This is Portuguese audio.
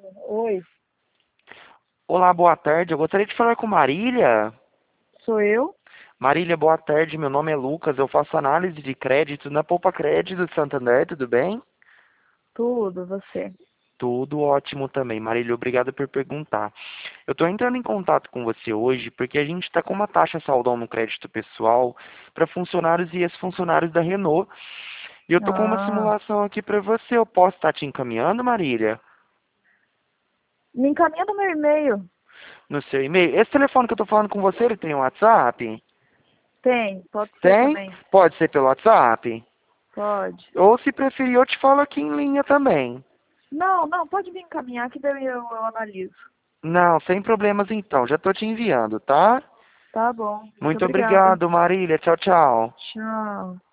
Oi, Olá, boa tarde. Eu gostaria de falar com Marília. sou eu? Marília, boa tarde. Meu nome é Lucas. Eu faço análise de crédito na Poupa Crédito de Santander. Tudo bem? Tudo, você. Tudo ótimo também. Marília, obrigado por perguntar. Eu estou entrando em contato com você hoje porque a gente está com uma taxa saldão no crédito pessoal para funcionários e ex-funcionários da Renault. E eu estou com uma Ah, simulação aqui para você. Eu posso estar te encaminhando, Marília? me encaminha no meu e-mail. No seu e-mail? Esse telefone que eu estou falando com você, ele tem um WhatsApp? Tem, pode ser Tem? também. Pode ser pelo WhatsApp? Pode. Ou se preferir, eu te falo aqui em linha também. Não, não, pode me encaminhar que daí eu analiso. Não, sem problemas então. Já tô te enviando, tá? Tá bom, muito Muito obrigada. obrigado, Marília. Tchau, tchau. Tchau.